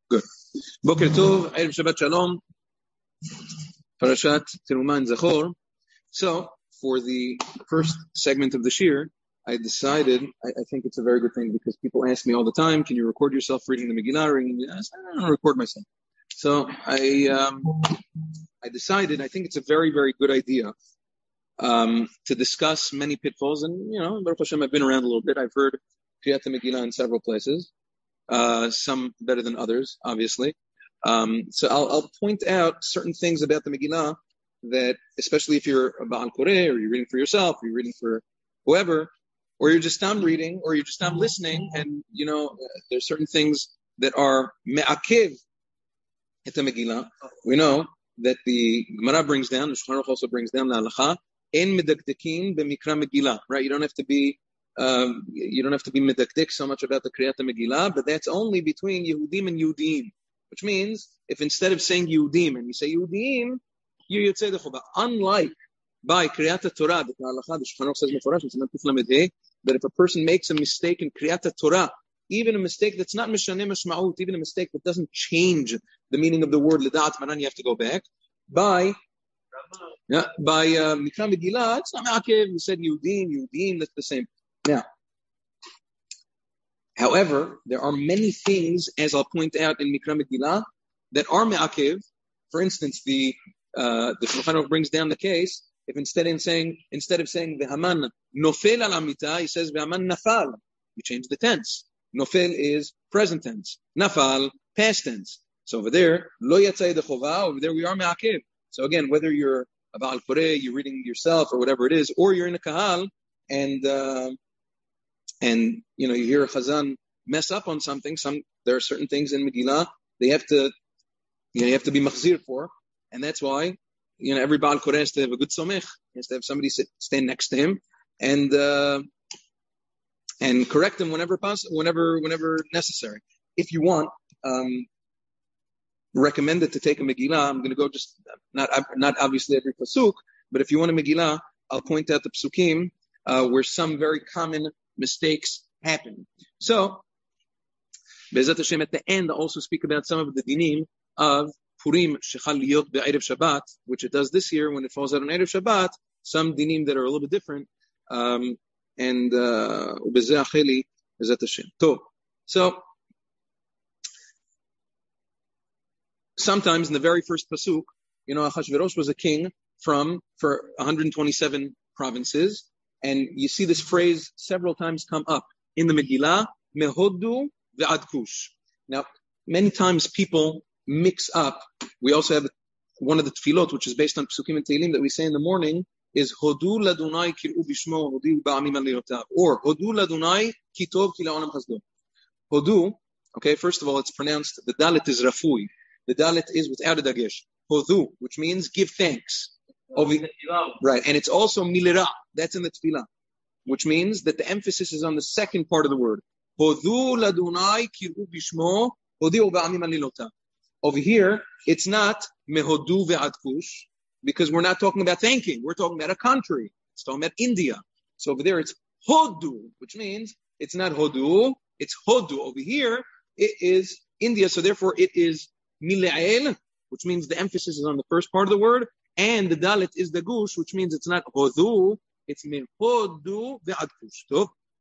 Good. Boker Tov, Erev Shabbat Shalom, Parashat Terumah and Zachor. So, for the first segment of the shir, I decided, I think it's a very good thing because people ask me all the time, can you record yourself reading the Megillah? I don't record myself. So, I decided, I think it's a very, very good idea to discuss many pitfalls. And, Baruch Hashem, I've been around a little bit. I've heard Kriyat Megillah in several places. Some better than others, obviously. So I'll point out certain things about the Megillah that, especially if you're a Ba'al Koreh, or you're reading for yourself, or you're reading for whoever, or you're just reading, or you're just listening, and, there's certain things that are me'akev at the Megillah. We know that the Gemara brings down, the Shulchan Aruch also brings down the halacha, en medakdekin b'mikra Megillah, right? You don't have to be medakdik so much about the Kriyat Megillah, but that's only between Yehudim and Yudim, which means if instead of saying Yehudim and you say Yehudim, you Yotzei the Chova. Unlike by Kriyat Torah, the halacha, the Shulchan Aruch says meforash, that if a person makes a mistake in Kriyat Torah, even a mistake that's not mishaneh mashma'ut, even a mistake that doesn't change the meaning of the word l'da'at maran, you have to go back. By Mikra Megillah, it's not ma'akev. You said Yehudim, that's the same. Now, however, there are many things, as I'll point out in Mikra Megillah, that are me'akev. For instance, the Shulchan Aruch brings down the case, if instead of saying v'haman nofel al amita, he says v'haman nafal. You change the tense. Nofel is present tense. Nafal, past tense. So over there, lo yatzai de chova, over there we are me'akev. So again, whether you're a Ba'al Koreh, you're reading yourself or whatever it is, or you're in a kahal, and you hear a chazan mess up on something. There are certain things in Megillah they have to be machzir for, and that's why every Ba'al Koreh has to have a good somech. He has to have somebody stand next to him and correct him whenever possible, whenever necessary. If you want, recommended to take a Megillah. I'm going to go just not obviously every pasuk, but if you want a Megillah, I'll point out the psukim where some very common mistakes happen. So, Be'ezat Hashem, at the end, I'll also speak about some of the dinim of Purim shechal liyot be'erev Shabbat, which it does this year when it falls out on Erev Shabbat, some dinim that are a little bit different, and Be'ezat acheli Be'ezat Hashem. So, sometimes in the very first pasuk, Achashverosh was a king for 127 provinces, and you see this phrase several times come up in the Megillah, Mehodu ve'ad Kush. Now, many times people mix up. We also have one of the tefillot, which is based on Psukim and Tehillim that we say in the morning, is Hodu ladunai kir'u bishmo hodi ba'amim aliyotav, or Hodu ladunai kitov ki la'olam chasdo. Hodu, okay, first of all, it's pronounced, the dalet is rafui. The dalet is without a dagesh. Hodu, which means give thanks. Right, and it's also milira. That's in the tefillah, which means that the emphasis is on the second part of the word. Hodu ladunai kir'u bishmo hodi'u ba'amim alilotav. Over here, it's not mehodu ve'ad kush, because we're not talking about thanking. We're talking about a country. It's talking about India. So over there, it's hodu, which means it's not hodu, it's hodu. Over here, it is India. So therefore, it is mil'el, which means the emphasis is on the first part of the word, and the dalet is the gush, which means it's not hodu, it's min hodu ve'ad kush.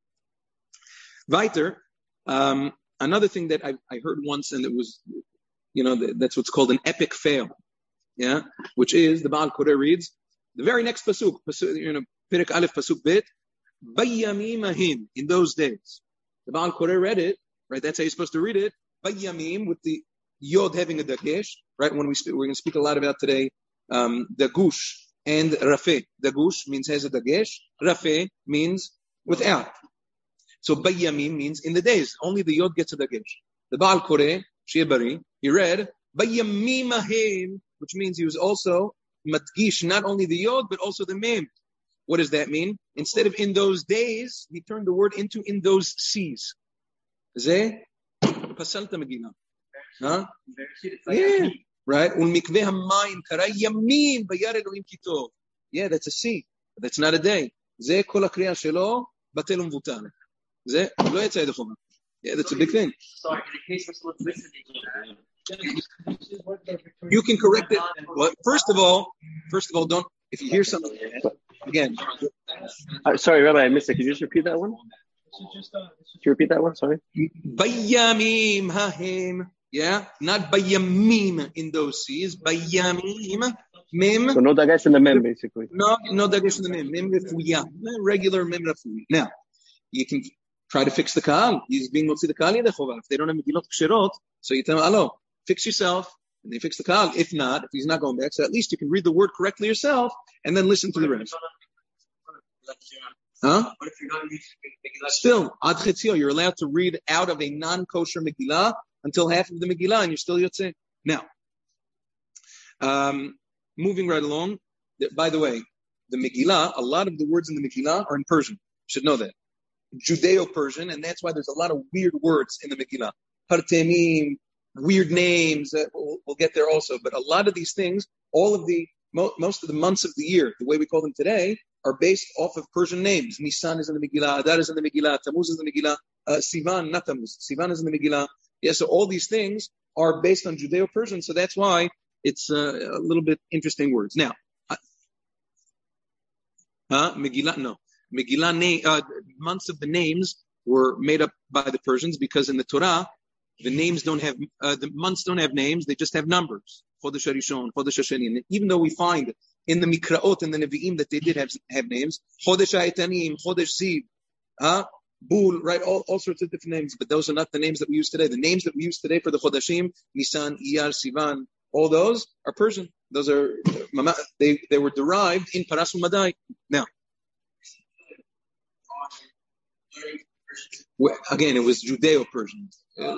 Weiter, another thing that I heard once, and it was, that's what's called an epic fail, which is the Ba'al Koreh reads the very next pasuk, Perek Aleph pasuk bet, Bayamim ahim, in those days. The Ba'al Koreh read it, right? That's how you're supposed to read it. Bayamim, with the yod having a dagesh, right? We're going to speak a lot about today the gush and rafeh. The gush means has a dagesh. Rafeh means without. So bayamim means in the days. Only the yod gets a dagesh. The Ba'al Koreh, Shiebari, he read bayamim ahim, which means he was also madgish, not only the yod but also the mem. What does that mean? Instead of in those days, he turned the word into in those seas. Zeh pasalta Megillah. Huh? Yeah, right. Yeah, that's a sea. That's not a day. Yeah, Yeah, that's a big thing. Sorry, in case we're listening. You can correct it. Well, first of all, don't. If you hear something again. Sorry, Rabbi, I missed it. Could you just repeat that one? Could you repeat that one? Sorry. Bayamim hahim. Yeah, not bayamim in those C's. Bayamim. Mim. So no dagesh in the mem, basically. No dagesh in the mim. Mim refuya. Regular mim refuya. Now, you can try to fix the kahal. He's being motzi the kahal yedechova. If they don't have megilot kshirot, so you tell him, "Hello, fix yourself," and they fix the kahal. If not, if he's not going back, so at least you can read the word correctly yourself and then listen to the rest. Huh? What if you're not reading Megillah? Still, ad chetzio, you're allowed to read out of a non-kosher Megillah until half of the Megillah, and you're still yotzei. Now, moving right along. By the way, the Megillah, a lot of the words in the Megillah are in Persian. You should know that. Judeo-Persian, and that's why there's a lot of weird words in the Megillah. Hartemim, weird names. We'll get there also. But a lot of these things, most of the months of the year, the way we call them today, are based off of Persian names. Nisan is in the Megillah, Adar is in the Megillah, Tammuz is in the Megillah, Sivan, not Tammuz, Sivan is in the Megillah. Yeah, so all these things are based on Judeo-Persian, so that's why it's a little bit interesting words. Now, Megillah, no. Megillah months of the names were made up by the Persians because in the Torah, the names don't have, the months don't have names, they just have numbers. Chodesh HaRishon, Chodesh HaSheni. And even though we find in the Mikraot and the Nevi'im that they did have names, Chodesh HaEtanim, Chodesh Ziv, Bul, right, all sorts of different names, but those are not the names that we use today. The names that we use today for the Chodashim, Nisan, Iyar, Sivan, all those are Persian. Those are, they were derived in Paras U'Madai. Now, again, it was Judeo-Persian.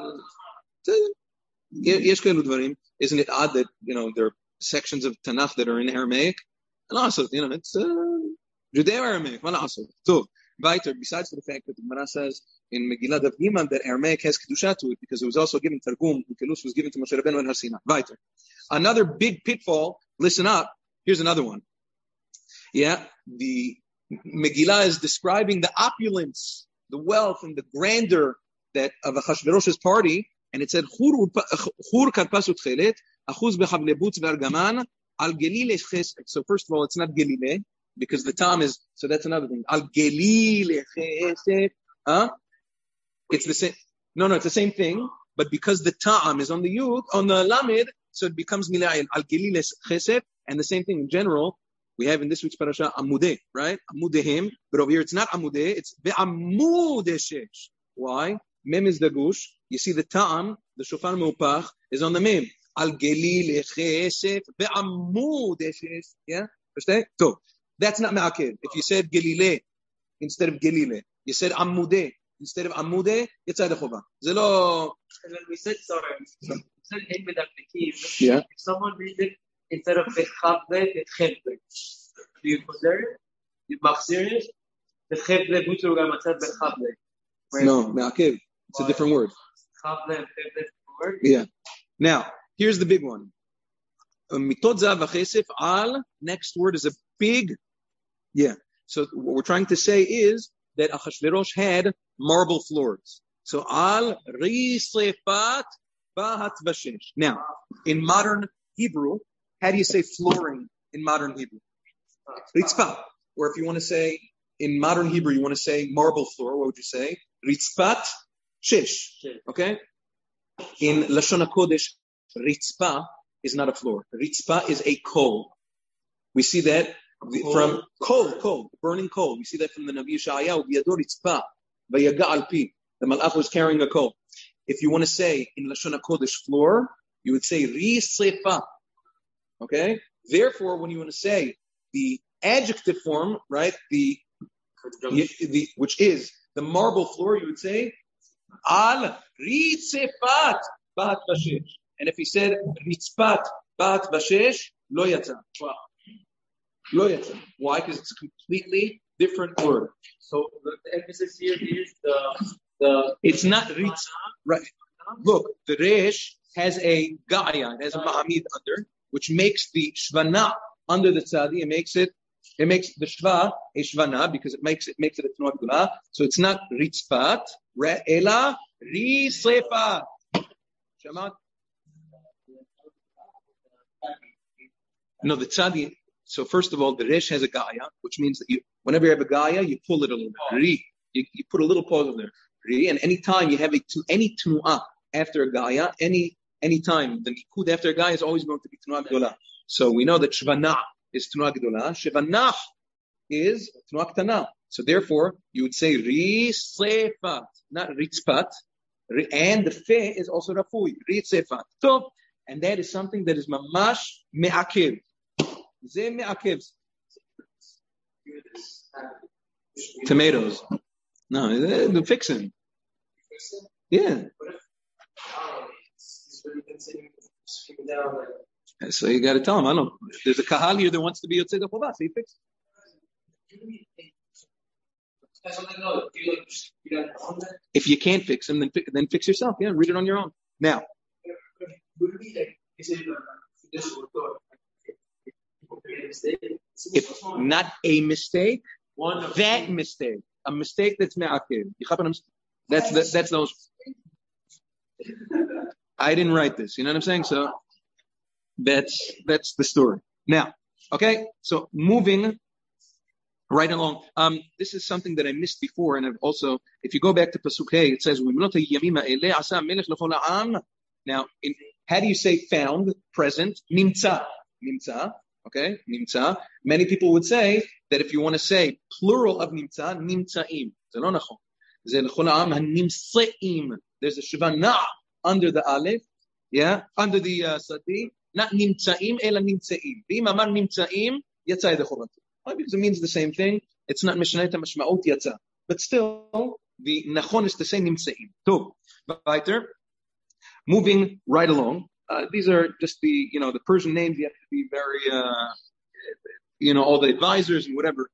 Isn't it odd that, there are sections of Tanakh that are in Aramaic? And also, it's Judeo-Aramaic. So, besides the fact that the Gemara says in Megillah Daf Gimel that Aramaic has Kedusha to it because it was also given Targum, Ukelus was given to Moshe Rabbeinu and Har Sinai. Weiter. Another big pitfall, listen up, here's another one. Yeah, the Megillah is describing the opulence, the wealth, and the grandeur that of Achashverosh's party, and it said, Chur karpas utchelet, achuz bechavlebutz ve'argaman, al gelile ches. So first of all, it's not gelile, because the tam is, so that's another thing. Al gelile chesed. It's the same. No, it's the same thing, but because the tam is on the yud, on the lamed, so it becomes milayil. Al gelile chesed, and the same thing in general. We have in this week's parasha amudeh, right? Amudehim, but over here it's not amudeh, it's ve'amudeh shesh. Why? Mem is the gush. You see the ta'am, the shofar meupach, is on the mem. Al gelil chesed ve'amudeh shesh. Yeah? Understand? So, that's not ma'akev. If you said gelile instead of gelile, you said amudeh instead of amudeh, it's yada chova. Zelo. We said sorry. We said in medaklikim. Yeah. If someone reads it instead of bechavle, it's chevle. Do you consider it? You machzir it? The chevle butur gamatzat bechavle. No, ma'akev. It's a different word. Chavle and chevle is a different word? Yeah. Now, here's the big one. Mitot zav v'chesef al, next word is a big, yeah. So what we're trying to say is that Achashverosh had marble floors. So al risefat bahat vashesh. Now, in modern Hebrew, how do you say flooring in modern Hebrew? Ritzpah. Or if you want to say, in modern Hebrew, you want to say marble floor, what would you say? Ritzpat shesh. Okay? In Lashon HaKodesh, ritzpah is not a floor. Ritzpah is a coal. We see that from coal, burning coal. We see that from the Navi Yeshayahu. B'yado ritzpah, v'yaga al pi. The malach was carrying a coal. If you want to say in Lashon HaKodesh floor, you would say risefah. Okay? Therefore, when you want to say the adjective form, right, which is the marble floor, you would say al ritzefat bat vashesh. And if he said ritzpat bat vashesh, lo yatsa. Lo yatsa. Why? Because it's a completely different word. So the emphasis here is the it's not ritz. Right. Look, the resh has a gaya, it has a ma'amid under, which makes the shvana under the tzadi, it makes the shva a shvana because it makes it a tnuah gdula. So it's not ritzpat, ela Ri Sefat. Shamat? No, the tzadi. So first of all, the resh has a gaya, which means that whenever you have a gaya, you pull it a little bit. Ri. You put a little pause in there. Ri. And any time you have any tnu'ah after a gaya, any time, the nikud after a gaya is always going to be tnu'ah gdola. So we know that shvanah is tnu'ah gdola. Shvanah is tnu'ah ktana. So therefore, you would say ri sefat, not ritzpat. And the fe is also rafui, ri sefat. So, and that is something that is mamash me'akev. Ze me'akev. Tomatoes. No, they're fixing. Yeah. So you got to tell him. I don't. There's a kahal here that wants to be Yotzei Chova, so you fix it. If you can't fix him, then fix yourself. Yeah, read it on your own. Now. If not a mistake, that mistake, a mistake that's me'akev. That's those. I didn't write this. You know what I'm saying? So that's the story. Now, okay. So moving right along. This is something that I missed before, and I've also, if you go back to Pasuk Hey, it says, now, how do you say found, present? Nimtza. Okay, nimtza. Many people would say that if you want to say plural of nimtza, nimtzaim. There's a shvanah under the aleph, yeah, under the sati. Not nimtzaim, ela nimtzaim. B'im amar nimtzaim, yatzai dechoratu. Because it means the same thing. It's not mishnayta mashmaot yatza, but still the nachon is to say nimtzaim. So, weiter. Moving right along. These are just the Persian names. You have to be very, all the advisors and whatever.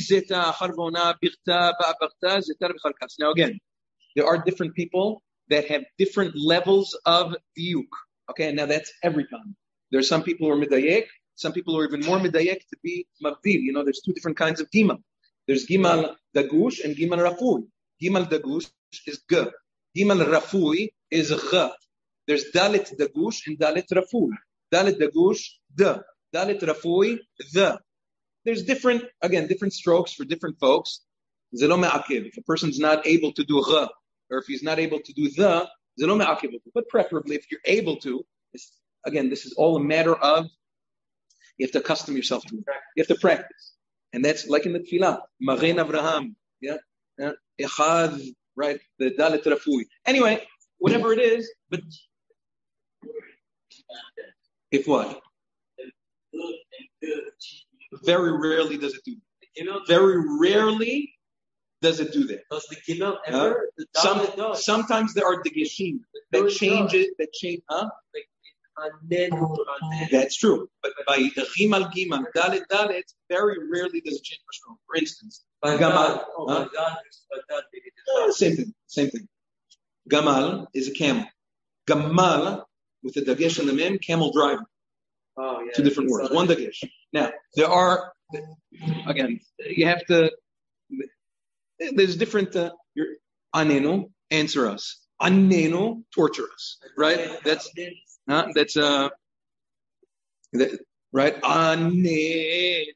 Now again, there are different people that have different levels of diuk. Okay, now that's every time. There's some people who are midayek, some people who are even more midayek to be mavdil. There's two different kinds of gimal. There's gimal dagush and gimal rafui. Gimal dagush is g. Gimal rafui is g. There's dalit dagush and dalit rafui. Dalit dagush, the. Dalit rafui, the. There's different strokes for different folks. Zelo me'akev. If a person's not able to do gha, or if he's not able to do the, zelo me'akev. But preferably, if you're able to, this is all a matter of, you have to accustom yourself to it. You have to practice. And that's like in the tefillah. Magen Avraham. Yeah. Echad, right? The dalit rafui. Anyway, whatever it is, but if what? Very rarely does it do that. Very rarely does it do that. Does the gimel ever? Sometimes there are degeshim that change it. That's true. But by the gimal dalet, very rarely does it change mashron. For instance, gamal. Same thing. Gamal is a camel. Gamal with a dagesh on the mem, camel driver. Oh, yeah. Two different words. One dagesh. Now, there are, again, you have to, there's different, anenu, answer us. Anenu, torture us. Right? Right? Anenu.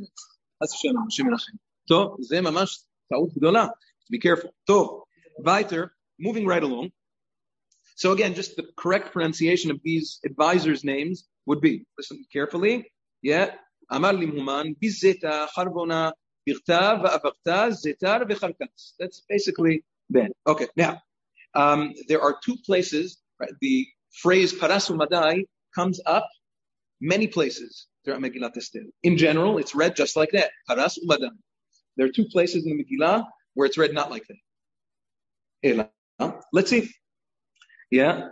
So, זה ממש טעות גדולה. Be careful. So, weiter, moving right along. So again, just the correct pronunciation of these advisors' names would be, listen carefully, yeah, Amar Limhuman, Bizeta, Harbona, Birta, Va'avarta, Zetar, V'charkas. That's basically that. Okay, now, there are two places, right? The phrase Parasu Madai comes up many places throughout Megillat Esther. In general, it's read just like that, Parasu Madai. There are two places in the Megillah where it's read not like that. Let's see. Yeah.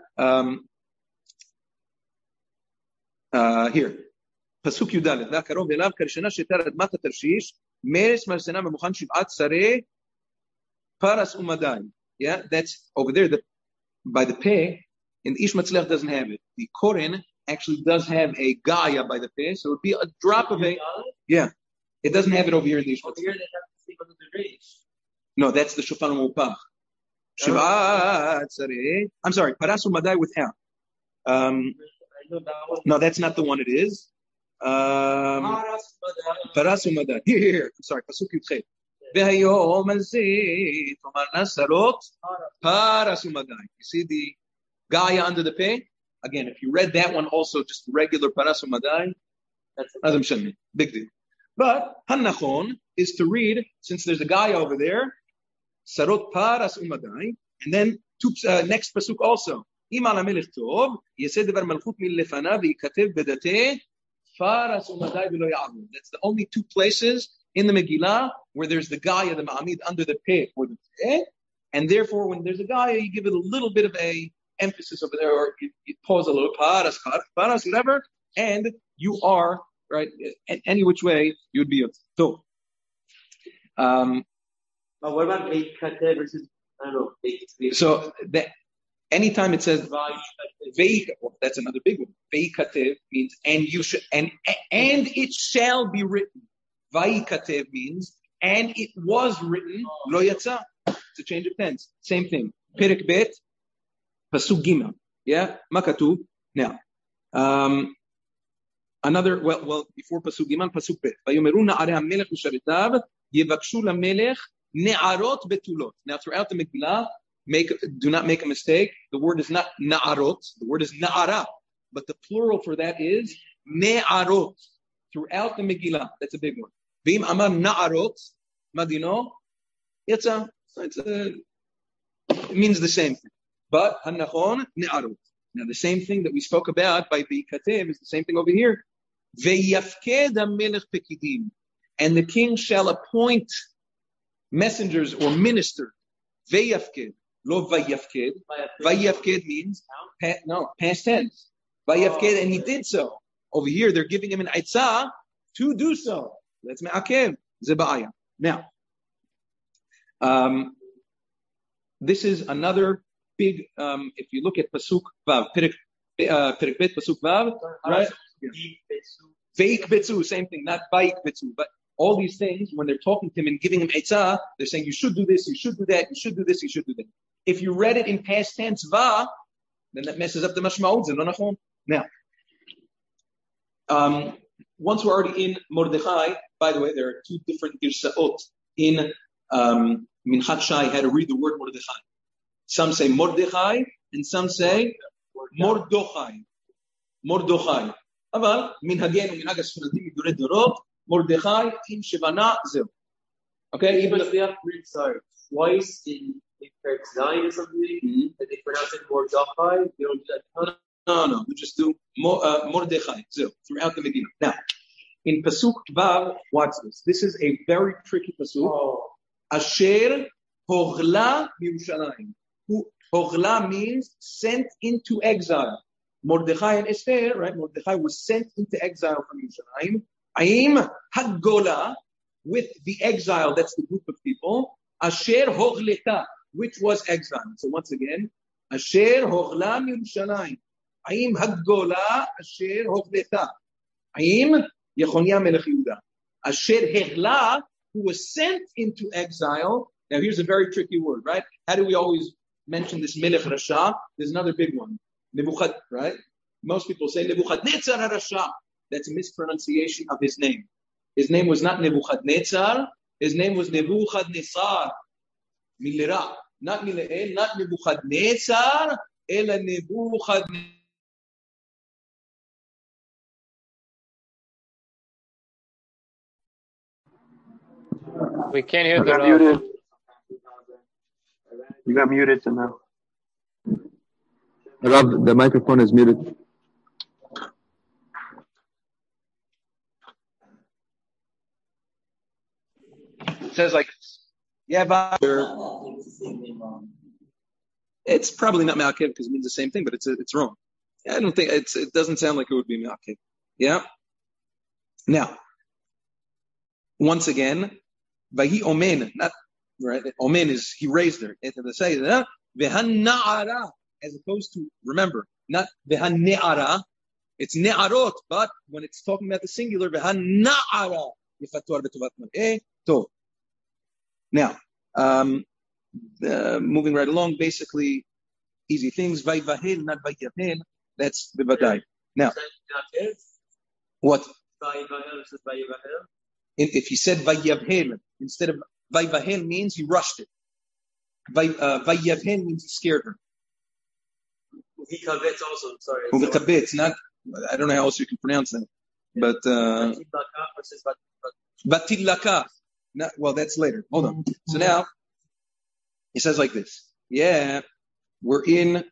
Here. Pasuk Yudalet. והקרוב אליו כראשונה שתר אדמת התרשיש, מרס מרסנה במוכן שבעת שרי פרס ומדי. Yeah, that's over there. By the pay, and Ish Matzlech doesn't have it. The Koren actually does have a Gaia by the pay, so it would be a drop of a. Yeah. It doesn't have it over here in the Ish Matzlech. No, that's the Shofar Mupach. Shiv'at Tzareh. I'm sorry, Paras Umadai with Ham. No, that's not the one it is. Paras Umadai. Here. I'm sorry, Pasuk Yudchet. Ve'hayom hazeh tomarna sarot Paras Umadai. You see the Gaya under the pay? Again, if you read that one also, just regular Paras Umadai, that's big deal. But Hanachon is to read, since there's a guy over there, Sarot Paras Umadai, and then next pasuk also. Imal HaMelech Tov, Yesed Devar Malchut Milefanav, Yikatev Bedate, Paras Umadai V'lo Ya'avud. That's the only two places in the Megillah where there's the Gaya, the Ma'amid, under the Peh or the Peh, and therefore when there's a Gaya, you give it a little bit of a emphasis over there, or you pause a little, Paras, whatever, and you are, right, any which way, you'd be so. But what about Veikatev versus, I don't know, so that anytime it says Veik, that's another big one. Veikatev means and you should and it shall be written. Vaikatev means and it was written. Lo yatsa. It's a change of tense. Same thing. Perek bet, pasuk gimel. Yeah, makatu. Now, another well before pasuk gimel, pasuk bet. Vayomeru na'arei hamelech u'sharetav yevakshul hamelech ne'arot betulot. Now, throughout the Megillah, do not make a mistake. The word is not na'arot. The word is na'ara. But the plural for that is ne'arot. Throughout the Megillah. That's a big one. V'im amar na'arot, madino, it means the same thing. But hanachon ne'arot. Now, the same thing that we spoke about by Veikatev is the same thing over here. Ve'yafked hamelech pekidim. And the king shall appoint messengers or ministers. Ve'yafked. Lo vayafked. Vayafked means past tense. Vayafked, and he did so. Over here, they're giving him an aitzah to do so. That's me'akev. Zeba'aya. Now, this is another big. If you look at pasuk vav, perek bet pasuk vav, right? Veik betzu, same thing, not vaik betzu, but all these things, when they're talking to him and giving him eitzah, they're saying, you should do this, you should do that, you should do this, you should do that. If you read it in past tense, va, then that messes up the mashma'ud. Now, once we're already in Mordechai, by the way, there are two different girsa'ot in Minchat Shai, how to read the word Mordechai. Some say Mordechai, and some say Mordochai. Mordochai. Aval, minhagenu minhag ha'sfaradim midurei dorot, Mordechai in Shivana Zil. Okay, even if they have to read twice in Perek Zayin or something, that they pronounce it Mordechai, they don't do that. No. We just do Mordechai Zil throughout the Megillah. Now, in Pasuk Vav, watch this. This is a very tricky Pasuk. Asher Hoghla Yerushalayim. Hoghla means sent into exile. Mordechai and Esther, right? Mordechai was sent into exile from Yerushalayim. Aim Hagola, with the exile, that's the group of people. Asher Hoghleta, which was exile. So once again, Asher Hoghla Yerushalayim. Aim Hagola, Asher Hoghleta. Aim Yechonia Melech Yehuda. Asher Hegla, who was sent into exile. Now here's a very tricky word, right? How do we always mention this Melech Rasha? There's another big one. Nebuchad, right? Most people say Nebuchadnezzar HaRasha. That's a mispronunciation of his name. His name was not Nebuchadnezzar. His name was Nebuchadnezzar. Milera. Not Mileel, not Nebuchadnezzar, ela Nebuchadnezzar. We can't hear the muted. You got muted now. Rob, the microphone is muted. It says like, yeah, but it's probably not Me'akev because it means the same thing, but it's wrong. I don't think it doesn't sound like it would be Me'akev. Yeah. Now, once again, Vahi Omen, not right. Omen is he raised her. They say that Vehana'ara, as opposed to, remember, not Vehane'ara. It's Ne'arot, but when it's talking about the singular, Vehana'ara. Now, moving right along, basically easy things. Vayvahel, not vayavhel. That's the vadai. Now, what? If he said vayavhel instead of vayvahel means he rushed it. Vayavhel means he scared her. Ukikabetz also, sorry. Ukikabetz, not, I don't know how else you can pronounce that. But, Batidlaka. Well, that's later. Hold on. So now, he says like this. Yeah, we're in,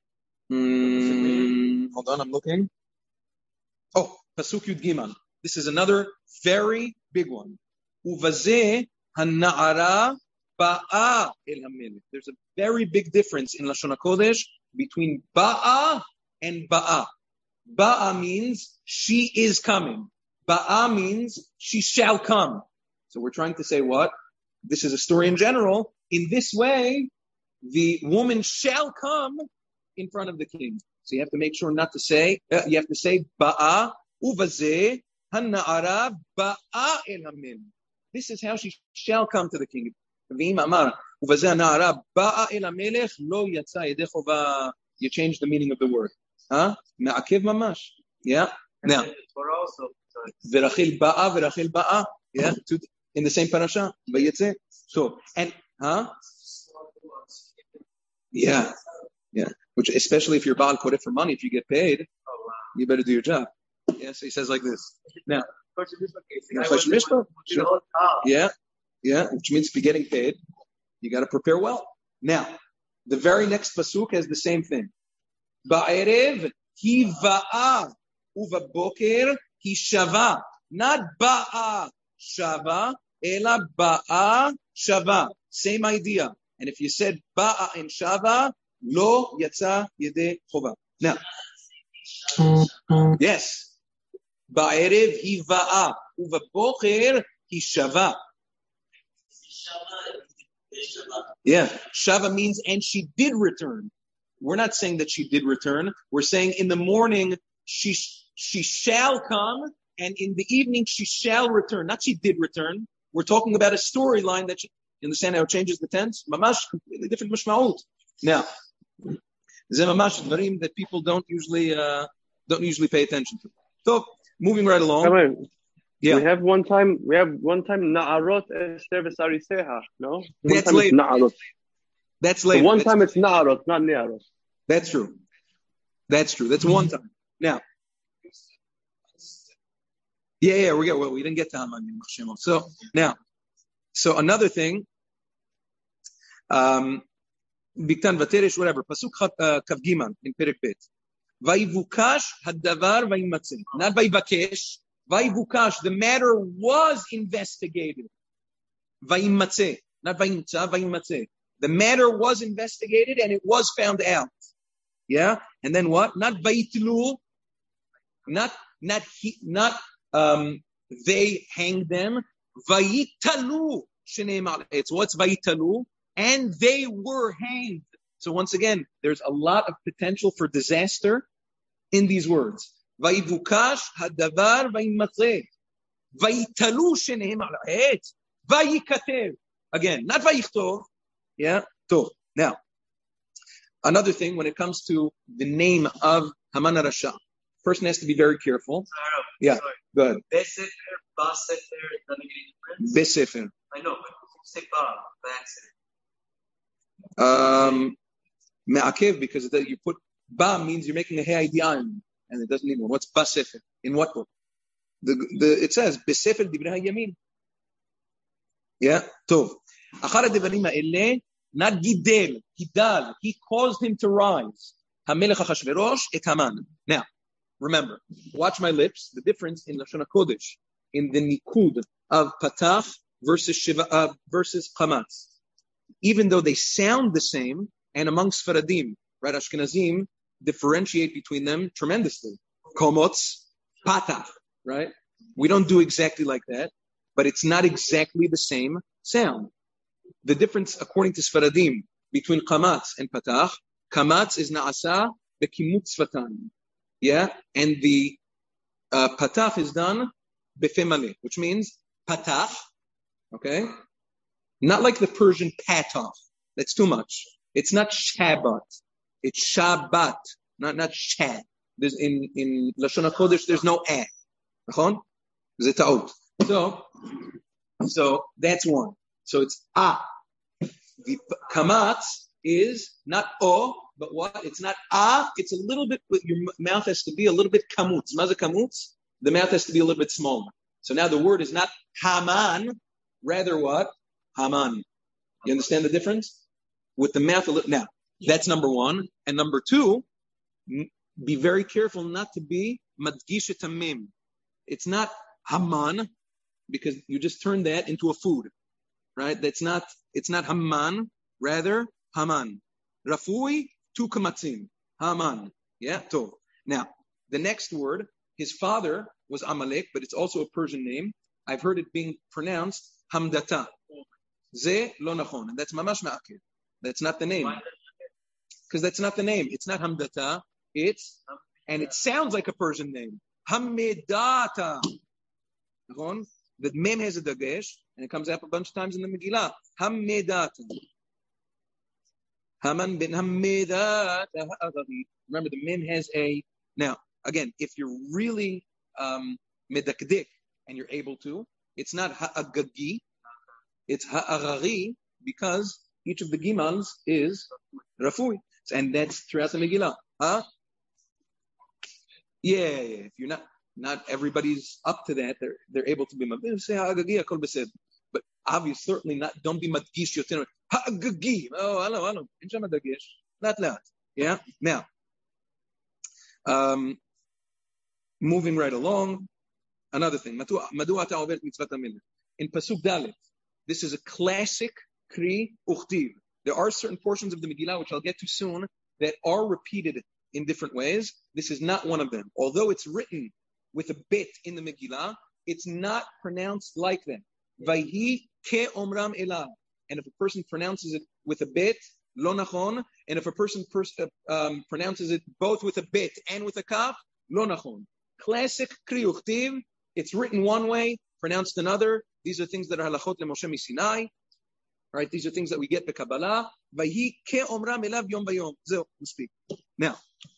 hold on, I'm looking. Oh, Pasuk Yud Gimel. This is another very big one. Uvazeh hana'ara ba'a el hamelech. There's a very big difference in Lashon HaKodesh between ba'a and ba'a. Ba'a means she is coming. Ba'a means she shall come. So we're trying to say what? This is a story in general. In this way, the woman shall come in front of the king. So you have to make sure not to say, you have to say ba'a uvazeh hana'ara ba'a el hamelech. This is how she shall come to the king. You change the meaning of the word. Ma'akev mamash. Yeah. Now. Verachil ba'a, verachil ba'a. Yeah. In the same parasha. So, and, yeah. Yeah. Which, especially if you're Baal Koreh for money, if you get paid, you better do your job. Yeah. So he says like this. Now. Yeah. Yeah. Which means if you're getting paid, you got to prepare well. Now, the very next pasuk has the same thing. Ba'erev hi va'a uva boker hi shava. Not ba'a shava, ela ba'a shava. Same idea. And if you said ba'a and shava, lo yatsa yede chova. Now, yes. Ba'erev hi va'a uva boker hi shava. Yeah, Shava means, and she did return. We're not saying that she did return. We're saying in the morning she shall come, and in the evening she shall return. Not she did return. We're talking about a storyline that you understand how it changes the tense. Mamash, completely different mashma'ut. Now, zeh mamash dvarim that people don't usually pay attention to. So, moving right along. Yeah. We have one time Na'arot Esther V'Sariseha, no? That's later. That's later. One time it's Na'arot, not Ne'arot. That's true. That's one time. Now. Yeah, we didn't get to Haman. So, now. So, another thing. Biktan Vaterish, whatever. Pasuk Kav Giman in Perek Bet. Vayvukash hadavar vayimatzeh. Not Vayvakesh. Vayvukash, the matter was investigated. Vayimatzeh, not vayimtza, vayimatzeh. The matter was investigated and it was found out. Yeah, and then what? Not vayitlu, not they hanged them. Vayitalu, sheneimar. It's what's vayitalu, and they were hanged. So once again, there's a lot of potential for disaster in these words. Vayvukash hadavar vayimatzeh. Vayitalu sheneim al ha'et. Vayikatev. Again, not vayichtov. Yeah, tov. Now, another thing when it comes to the name of Haman HaRasha, person has to be very careful. Yeah, go ahead. Besefer, Basefer, Besefer. I know, but say Ba by accident. Me'akev, because you put Ba means you're making a He'aidiyah. And it doesn't need one. What's Basefer? In what book? It says Besefer Divrei HaYamin. Yeah, Tov. Achar HaDevarim ha'eleh, not Gidel, Gidal. He caused him to rise. HaMelech HaChashverosh et Haman. Now, remember, watch my lips. The difference in Lashon HaKodesh, in the Nikud of Patach versus Chamatz. Even though they sound the same, and amongst Faradim, right, Ashkenazim, differentiate between them tremendously. Komotz, Patach, right? We don't do exactly like that, but it's not exactly the same sound. The difference, according to Sfaradim, between Kamatz and Patach, Kamatz is Na'asa Bekimut Sfatan. Yeah? And the Patach is done Befe Maleh, which means Patach, okay? Not like the Persian Patach. That's too much. It's not Shabbat. It's Shabbat, not Shad. There's in Lashon HaKodesh, there's no A. There's a ta'ut. So that's one. So it's A. The kamatz is not O, but what? It's not A. It's a little bit, your mouth has to be a little bit kamutz. Maza kamutz? The mouth has to be a little bit smaller. So now the word is not Haman, rather what? Haman. You understand the difference? With the mouth a little. Now, that's number one. And number two, be very careful not to be madgish tamim. It's not Haman, because you just turned that into a food, right? It's not Haman, rather Haman. Rafui, tu kamatzim. Haman. Yeah, tov. Now, the next word, his father was Amalek, but it's also a Persian name. I've heard it being pronounced Hamdata. Ze lo nachon. And that's mamash ma'akir. That's not the name. Because that's not the name. It's not Hamdata. And it sounds like a Persian name. Hamedata. The mem has a dagesh, and it comes up a bunch of times in the Megillah. Hamedata. Haman bin Hamedata. Remember, the mem has a. Now, again, if you're really medakdik and you're able to, it's not ha'agagi, it's ha'agari, because each of the gimals is rafui, and that's throughout the Megillah. Huh? Yeah. If you're not everybody's up to that. They're able to be say ha'agagi, akol besed. But obviously, certainly not. Don't be madgish yoter ha'agagi. Oh, hello. Inshama dagesh. Not. Yeah. Now, moving right along. Another thing. In Pasuk Dalet, this is a classic Kri Uchtiv. There are certain portions of the Megillah, which I'll get to soon, that are repeated in different ways. This is not one of them. Although it's written with a bit in the Megillah, it's not pronounced like that. Vayhi ke omram elah. And if a person pronounces it with a bit, lo nachon. And if a person pronounces it both with a bit and with a kaf, lo nachon. Classic Kri Uchtiv. It's written one way, pronounced another. These are things that are halachot leMoshe Sinai. Right? These are things that we get by Kabbalah. Vayhi ke omram elav yom bayom. Zeh, we speak. Now,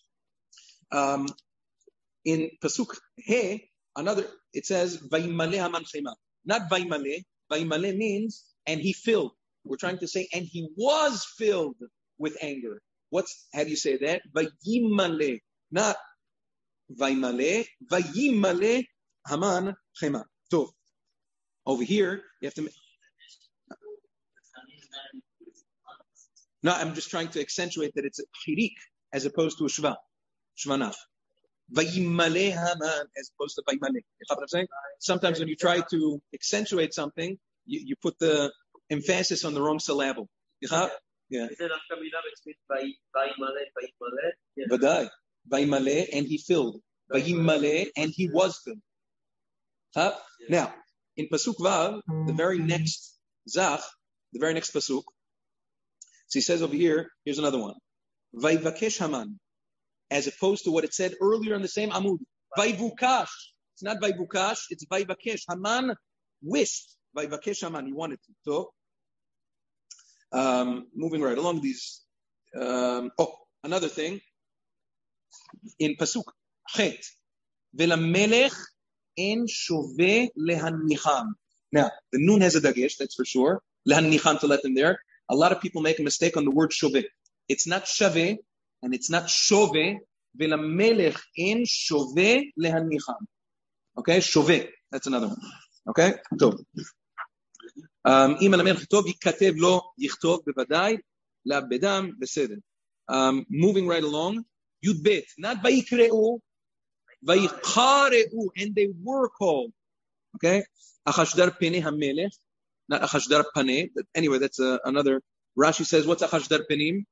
in Pasuk He, it says Vayimale Haman Chema. Not Vayimale. Vayimale means and he filled. We're trying to say and he was filled with anger. How do you say that? Vayimale. Not Vayimale. Vayimale Haman Chema. So over here, you have to. No, I'm just trying to accentuate that it's a chirik as opposed to a shva. Shvanaf. Vayimale Haman as opposed to Vayimale. You know what I'm saying? Sometimes when you try to accentuate something, you put the emphasis on the wrong syllable. Yeah. Is there a between Vayimale? Vadai. Vayimale and he filled. Vayimale and he was filled. Huh? Now, in Pasuk Vav, the very next Zach, the very next Pasuk, so he says over here, here's another one. Vayvakesh Haman, as opposed to what it said earlier in the same Amud. Vayvukash. It's not Vayvukash, it's Vayvakesh. Haman wished. Vayvakesh Haman, he wanted to. So, moving right along these. Another thing. In Pasuk Chet, Velamelech en shove lehanicham. Now, the nun has a dagesh, that's for sure. Lehanicham, to let them there. A lot of people make a mistake on the word shove. It's not shave, and it's not shove. Velamelech en shove lehanicham. Okay, shove. That's another one. Okay, so. אם המלך יכתוב, ייכתב לו, יכתוב בוודאי, לעבדם, בסדר. Moving right along, Yud Bet, not ויקראו, ויקראו, and they were called. Okay, Achashdar Pene HaMelech, not Achashdar Pane, but anyway, that's another. Rashi says, what's Achashdar Penim?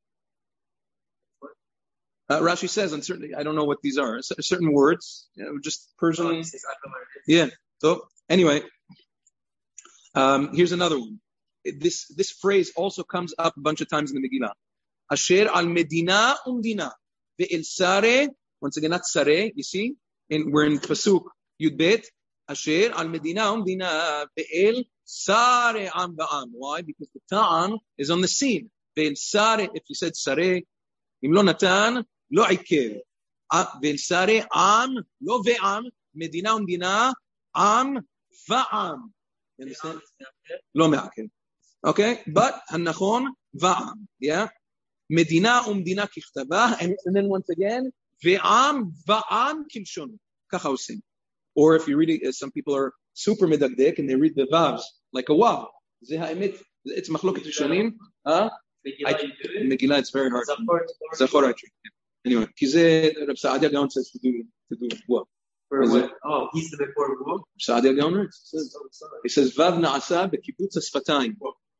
Rashi says, I don't know what these are, certain words, just Persian. Yeah, so anyway. Here's another one. This phrase also comes up a bunch of times in the Megillah. Asher al Medina umdina ve'el Sare. Once again, not Sare. You see, we're in Pasuk Yud Bet. Asher al Medina umdina ve'el Sare am ba'am. Why? Because the ta'am is on the scene. Ve'en sare, if you said sare, im lo natan, lo ikev. Ve'en sare am, lo ve'am, medina umdina, am va'am. You understand? Lo me'akev. Okay? But, hannachon, va'am. Yeah? Medina umdina kichtaba, and then once again, ve'am va'am kilshonu. Kacha usim. Or if you read it, some people are super medagdik and they read the vavs like a wav. It's machloket rishonim. Megillah, it's very hard. Zachor, I think. Anyway, Kizeh, Reb Saadia Gaon says to do what? Oh, he's the before what? Saadia Gaon, he says vav na'asa bekibbutz hasfatayim.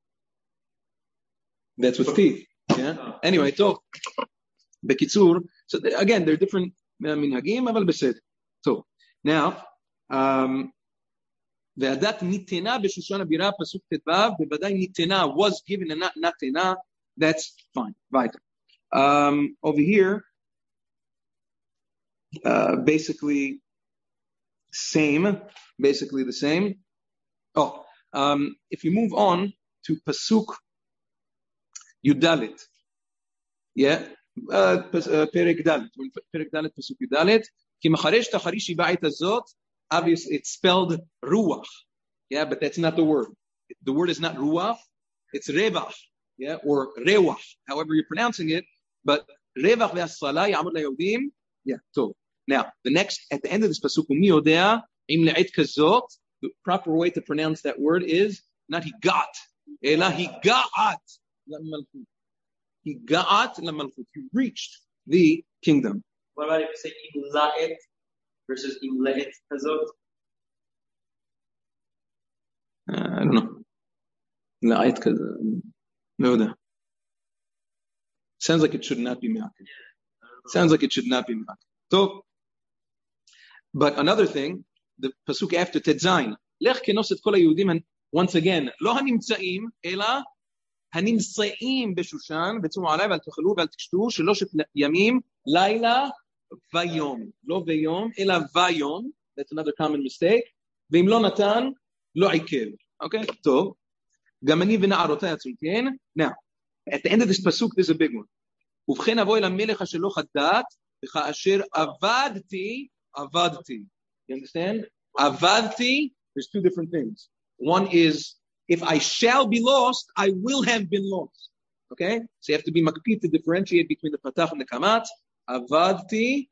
That's with teeth. Yeah. Anyway, talk. Bekitzur. So again, they're different minhagim, aval besed. So now, Ve'adat nitena b'Shushan Abira pasuk tetvav. Bevadai nitena was given and not natena. That's fine. Right. Over here, basically the same. Oh, if you move on to pasuk Yudalit, yeah, Perek Dalit, pasuk Yudalit. Ki macharesh tacharishi ba'it azot. Obviously, it's spelled ruach, yeah, but that's not the word. The word is not ruach; it's revach, yeah, or rewach, however you're pronouncing it. But revach ve'asala ya'amud layodim, yeah. So now the next at the end of this pasuk, mi yodea im le'it kazot. The proper way to pronounce that word is not he got, ela he ga'at lamalchut. He ga'at lamalchut. He reached the kingdom. What about if you say im la'et versus im le'et kazot? I don't know. La'et kazot. No. Sounds like it should not be me'akev. Sounds like it should not be me'akev. So, but another thing, the pasuk after Tetzayin, Lech kenos et kol haYehudim, and once again, lo hanimtzaim, ela hanimtzaim b'Shushan, v'tzumu alai v'al tuchelu v'al tishtu, sheloshet yamim, laila vayom. Lo vayom, ela vayom. That's another common mistake. V'im lo natan, lo ikev. Okay, so, gamani v'na'arotai atzulten. Now, at the end of this pasuk, there's a big one. ובכן אבוא אל המלך אשר לא חדאת, וכאשר עבדתי. You understand? Avadti, there's two different things. One is, if I shall be lost, I will have been lost. Okay? So you have to be makpid to differentiate between the patach and the kamat. Avadti.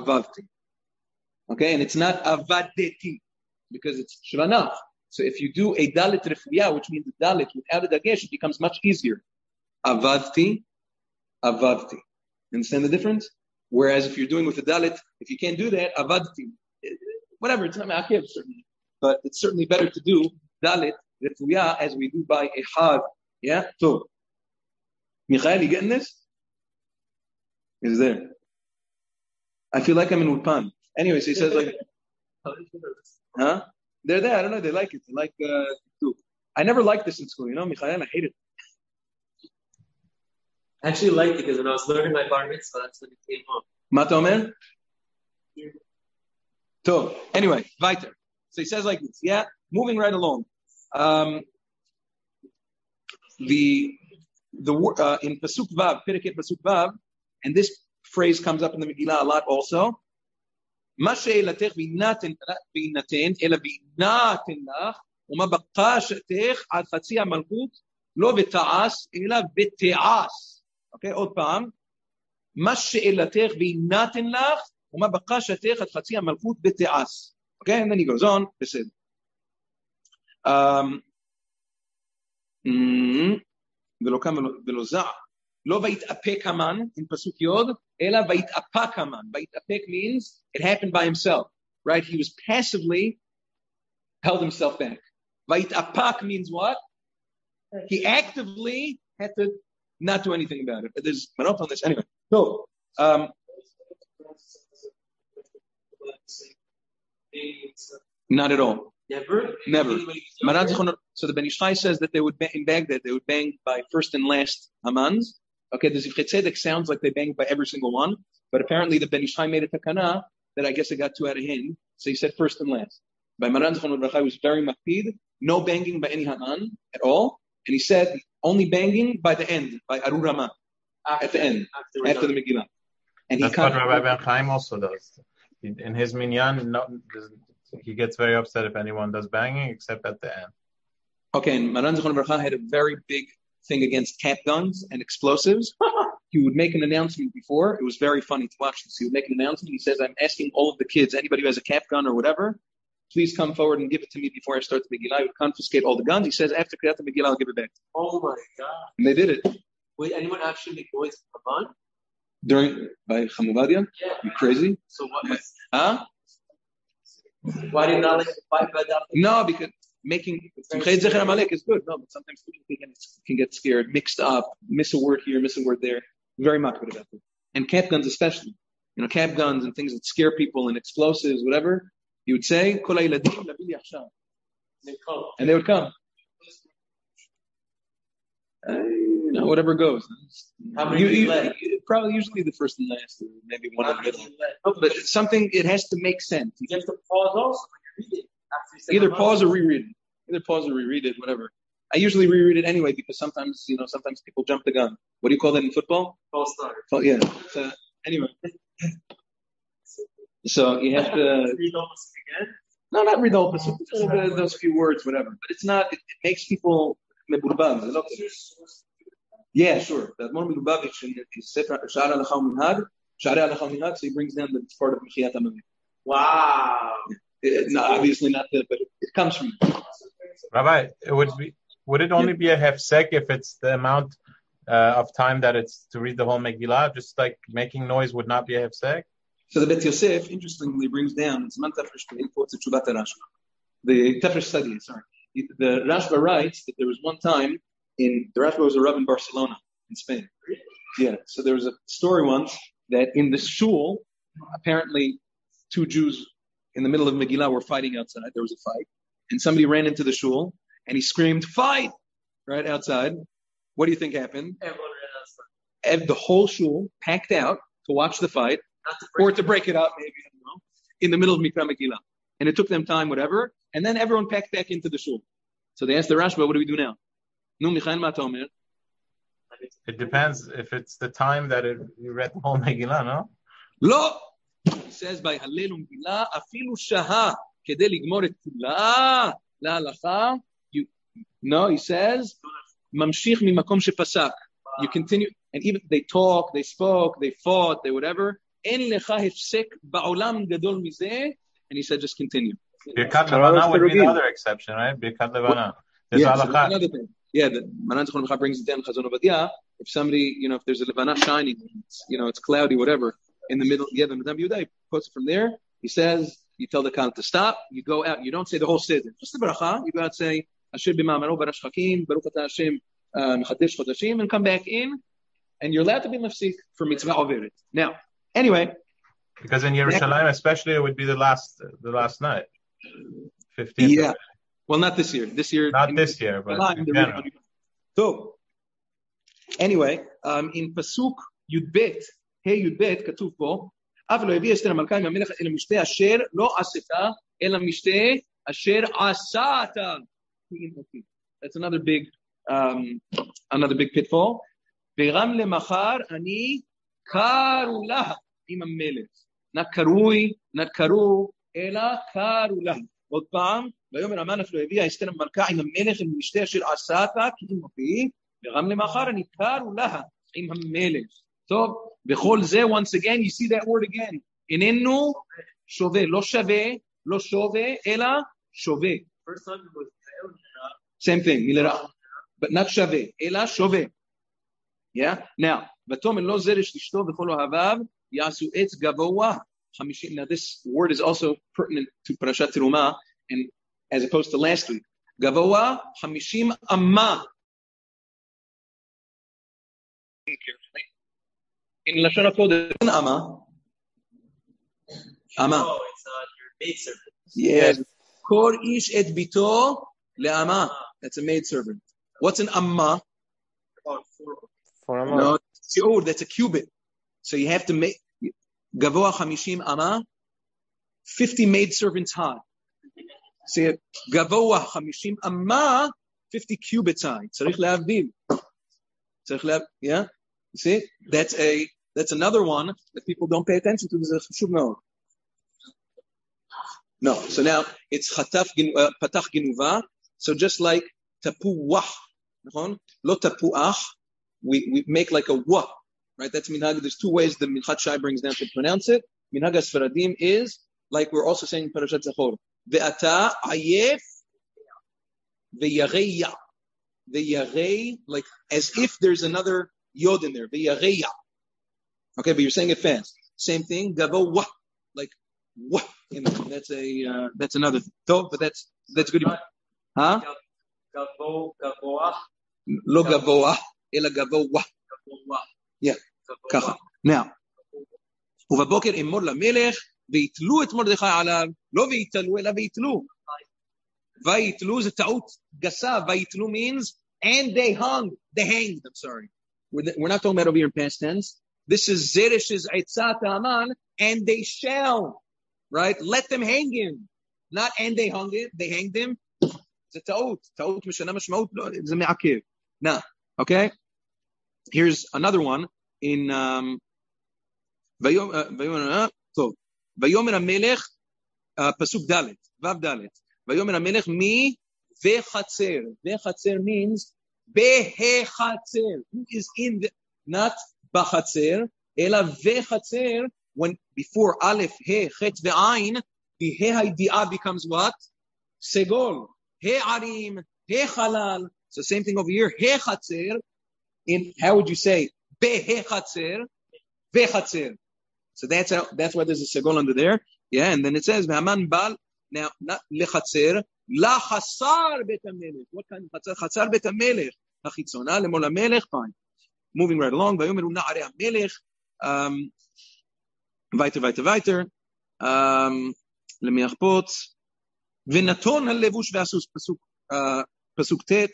Okay? And it's not avadeti, because it's shranach. So if you do a dalit refuya, which means the dalit without a dagesh, it becomes much easier. Avadti. Understand the difference? Whereas if you're doing with a dalit, if you can't do that, avadti. Whatever, it's not ma'akev, certainly. But it's certainly better to do dalit, refuya, as we do by a had. Yeah? So, Michael, you getting this? Is there? I feel like I'm in Ulpan. Anyways, he says like, huh? They're there. I don't know. They like it. They like, too. I never liked this in school, Michael, I hate it. I actually liked it because when I was learning my bar mitzvah, that's when it came home. Ma Omer? So, anyway, weiter. So he says like this, yeah? Moving right along. In Pasuk Vav, Pereket Pasuk Vav, and this phrase comes up in the Megillah a lot also. Ma she'elatech v'inaten ela v'inaten lach u'ma baqa she'etech ad chatzi ha'malchut lo v'ta'as ela v'te'as. Okay, עוד פעם. מה שאלתך וינתן לך, ומה בקשתך עד חצי המלכות בתעש. Okay, and then he goes on, בסדר. ולא קם ולא זע. לא ויתאפק המן, in פסוק יוד, אלא ויתאפק המן. ויתאפק means it happened by himself. Right? He was passively held himself back. ויתאפק means what? He actively had to not do anything about it. But there's manot on this anyway. So, not at all. Never. So the Ben Ish Chai says that they would in Baghdad they would bang by first and last Hamans. Okay, the Zivchet Tzedek sounds like they banged by every single one, but apparently the Ben Ish Chai made a takana that I guess it got too out of hand. So he said first and last. by Maran Zichron Lebracha was very makpid, no banging by any Haman at all. And he said only banging by the end, by Arur Rama, at the end, after the Megillah. And that's what Rabbi Ben Chaim also does. In his minyan, he gets very upset if anyone does banging, except at the end. Okay, and Maran Zichron Lebracha had a very big thing against cap guns and explosives. He would make an announcement before. It was very funny to watch this. He would make an announcement. He says, I'm asking all of the kids, anybody who has a cap gun or whatever, please come forward and give it to me before I start the Megillah. I would confiscate all the guns. He says, after Kriyat Megillah, I'll give it back. Oh my God. And they did it. Wait, anyone actually make noise for Haman? By Chamuvadia? Yeah. You crazy? So what was... Huh? Why did not like to fight by that? No, because making Simchat Zecher Amalek is good. No, but sometimes people can get scared, mixed up, miss a word here, miss a word there. Very much good about it. And cap guns especially. You know, cap guns and things that scare people and explosives, whatever. You would say, Kol ha'iladim labili achshav. And they would come. Whatever goes. How many led? Probably usually the first and last, or maybe one in the middle. But something, it has to make sense. You have to pause also when you read it. Either pause or reread it, whatever. I usually reread it anyway because sometimes people jump the gun. What do you call that in football? False start. Yeah. So, anyway. So you have to read opposite again? No, not read opposite. Those few words, whatever. But it's not. It makes people meburbab. Yeah, sure. The Admor Milubavitch in his Sefer Sha'ar Halacha U'Minhag, so he brings down the part of Mechiyat HaMamid. Wow. No, obviously not that, but it comes from it. Rabbi, would it only be a hefsek if it's the amount of time that it's to read the whole Megillah? Just like making noise would not be a hefsek? So the Bet Yosef, interestingly, brings down, it's Man Tafresh Pei, quotes a Tshuvat HaRashba. The Tafresh study, The Rashba writes that there was one time the Rashba was a Rav in Barcelona, in Spain. Yeah, so there was a story once that in the shul, apparently 2 Jews in the middle of Megillah were fighting outside. There was a fight. And somebody ran into the shul, and he screamed, fight! Right outside. What do you think happened? Everyone ran outside. The whole shul packed out to watch the fight, or to break it up, maybe, I don't know, in the middle of Mikra Megillah. And it took them time, whatever, and then everyone packed back into the shul. So they asked the Rashba, what do we do now? It depends if it's the time that you read the whole Megillah, no? Lo! He says by Hallel Megillah, afilu shaha kedei ligmor et kula la'alacha. No, he says, mamshich mimakom shepasak. You continue, and even they talk, they spoke, they fought, they whatever. En lecha hefsek ba'olam gadol mizeh. And he said, just continue. Birkat Levana would be the other exception, right? Birkat Levana. There's another thing. Yeah, the Maran Zichron Lebracha brings it down in Chazon Ovadia. If somebody, if there's a Levana shining, it's cloudy, whatever, in the middle, the Madame Yehuda, he puts it from there. He says, you tell the count to stop. You go out. You don't say the whole siddur. Just the bracha. You go out and say, Asher b'ma'amaro barash chakim, Baruch atah Hashem, mechadesh chodashim, and come back in. And you're allowed to be mafsik for mitzvah overet. Now, anyway. Because in Yerushalayim, especially, it would be the last night. 15th. Yeah. Well, not this year. Not this year, but in general. So, anyway, in Pasuk Yudbet, Yudbet, כתוב פה, אף לא הביא אסתר המלכה עם המלך אל המשתה אשר לא עשתה, אלא משתה אשר עשת. That's another big pitfall. ורם למחר אני קראו לה עם המלך. not קרוי, not קראו, אלא קראו לה. עוד פעם, ויאמר המן אף לא הביאה אסתר המלכה עם המלך אל המשתה אשר עשת, כי אם מביא, ורם למחר אני קראו לה עם המלך. טוב, בכל זה, once again, you see that word again. איננו שווה, לא שווה, לא שווה, אלא שווה. First time it was same thing, מלרע. But not שווה, אלא שווה. Yeah? Now, ותאמר לא זרש לשתו וכל אוהביו, יעשו עץ גבוה. Now this word is also pertinent to Parashat Terumah, and as opposed to last week. Gavoa 50 amma. In Lashon HaKodesh, amma. Amma. Oh, it's your maidservant. Yes. Kor ish et bito le'ama. That's a maidservant. What's an amma? About 4 amma. No, that's a cubit. So you have to make Gavoa 50 amma, 50 maidservants high. See it? Gavoa 50 amma, 50 cubits high. Tzarich le'avdil. Yeah? You see? That's another one that people don't pay attention to. No. So now it's patach ginuva. So just like tapuwah, lo tapuach, we make like a wah, right? That's minhag. There's two ways the Minchat Shai brings down to pronounce it. Minhag Sfaradim is like we're also saying in Parashat Zachor. Ve'ata ayef ve'yareya. Ve'yarei, like as if there's another yod in there. Ve'yareya. Okay, but you're saying it fast. Same thing. Gavo wah, like wah. That's another thing. So, but that's good. Huh? Gavoah. Lo gavoah, ela gavoah. Yeah. Kacha. Now, ובבוקר אמור למלך, ויתלו את מרדכי עליו, לא ויתלו, אלא ויתלו. ויתלו זה טעות גסה. ויתלו means, and they hanged. I'm sorry. We're not talking about over here in past tense. This is Zeresh's Eitzat Haman, and they shall. Right? Let them hang him. Not and they hanged him. It's a ta'ut. Ta'ut mishana mashmaut. It's a me'akev. Now, okay? Here's another one in Vayomer HaMelech, Pasuk Dalet, Vav Dalet. Vayomer HaMelech mi vechatzer. Vechatzer means behechatzer. Who is in the, not bachatzer, ela vechatzer. When before Aleph, He, Chet, Ve'ain, the He Haidi'ah becomes what? Segol. He Arim, He Halal. So same thing over here. He Chatzer. In how would you say? Be He Chatzer, Ve Chatzer. So that's why there's a Segol under there. Yeah, and then it says Ve'aman Bal. Now not lechatzer, la chasar bet hamelech. What kind of chatzar? Chatzar bet hamelech. Hachitzona lemol hamelech. Fine. Moving right along. Vayomeru na'arei hamelech. Weiter. למיחפות. ונתון הלבוש והסוס, פסוק ט'.